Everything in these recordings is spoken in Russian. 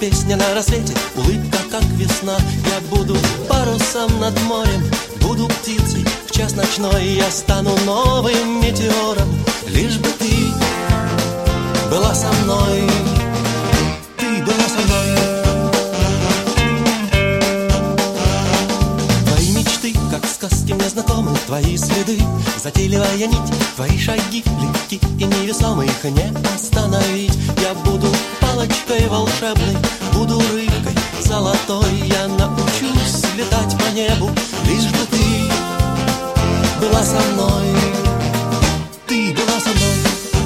песня на рассвете, улыбка как весна. Я буду парусом над морем, буду птицей в час ночной. Я стану новым метеором, лишь бы ты была со мной. Ты была со мной. Твои мечты, как сказки мне знакомы, твои следы, затейливая нить, твои шаги легки и невесомы, их не остановить. Я буду палочкой волшебной, буду рыбкой золотой. Я научусь летать по небу, лишь бы ты была со мной. Ты была со мной.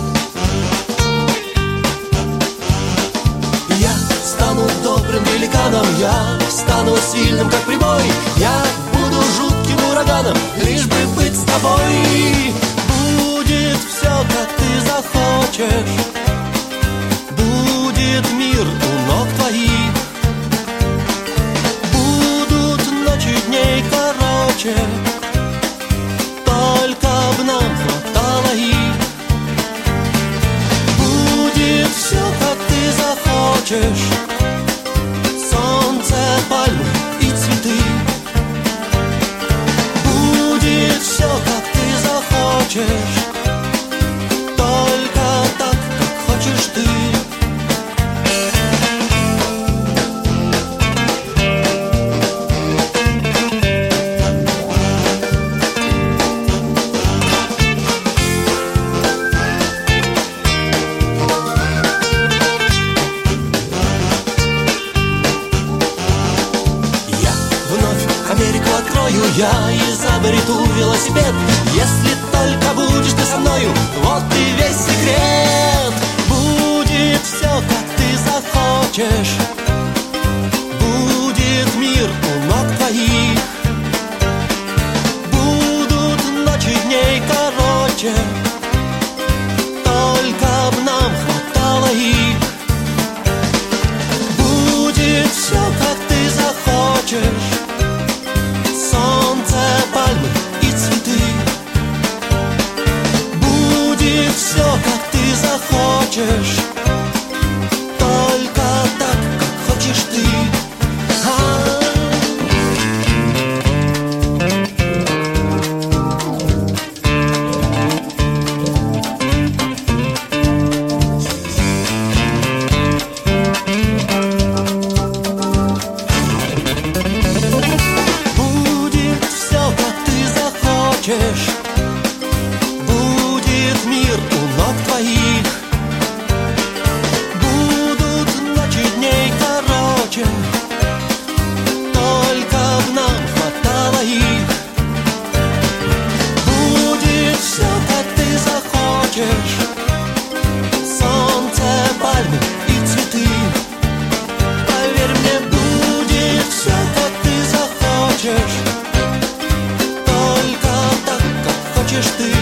Я стану добрым великаном, я стану сильным, как прибой. Я буду жутким ураганом, лишь бы быть с тобой. Будет все, как ты захочешь, будет мир у ног твоих, будут ночи дней короче, только б нам хватало их. Будет все, как ты захочешь, солнце, пальмы и цветы. Будет все, как ты захочешь, только так, как хочешь ты. Я изобрету велосипед, если только будешь ты со мною, вот и весь секрет. Будет все, как ты захочешь, будет мир у ног твоих, будут ночи дней короче, только б нам хватало их. Будет все, как ты захочешь, солнце, пальмы и цветы. Будет все, как ты захочешь, только так, как хочешь ты. Будет мир у ног твоих, будут ночи дней короче, только б нам хватало их. Будет все, как ты захочешь, солнце, пальмы и цветы. Поверь мне, будет все, как ты захочешь, хочешь ты.